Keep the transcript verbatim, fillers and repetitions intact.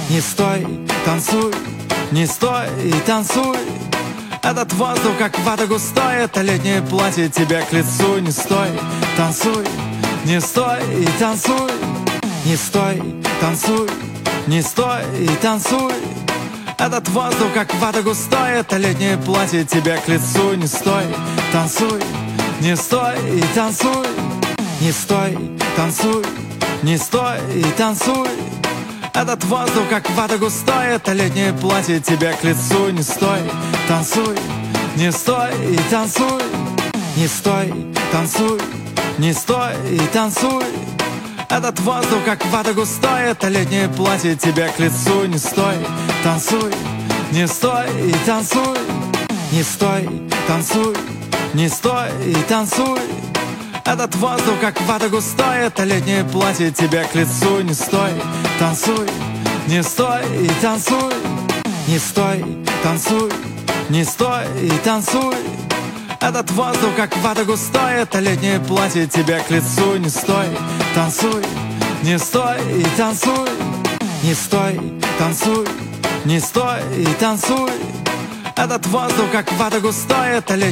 Не стой, танцуй, не стой и танцуй. Этот воздух как вата густой, это летнее платье тебе к лицу. Не стой, танцуй, не стой и танцуй. Не стой, танцуй, не стой и танцуй. Этот воздух как вата густой, это летнее платье тебе к лицу. Не стой, танцуй, не стой и танцуй. Не стой, танцуй, не стой и танцуй. Этот воздух как вата густой, это летнее платье тебе к лицу. Не стой, танцуй, не стой и танцуй. Не стой, танцуй, не стой и танцуй. Этот воздух как вата густой, это летнее платье тебе к лицу. Не стой, танцуй, не стой и танцуй. Не стой, танцуй, не стой и танцуй. Этот воздух как вата густой, это летнее платье тебе к лицу. Не стой, танцуй, не стой и танцуй. Не стой, танцуй, не стой и танцуй. Этот воздух как вата густой, это летнее платье тебе к лицу. Не стой, танцуй, не стой и танцуй. Не стой, танцуй, не стой и танцуй. Этот воздух как вата густой, это летнее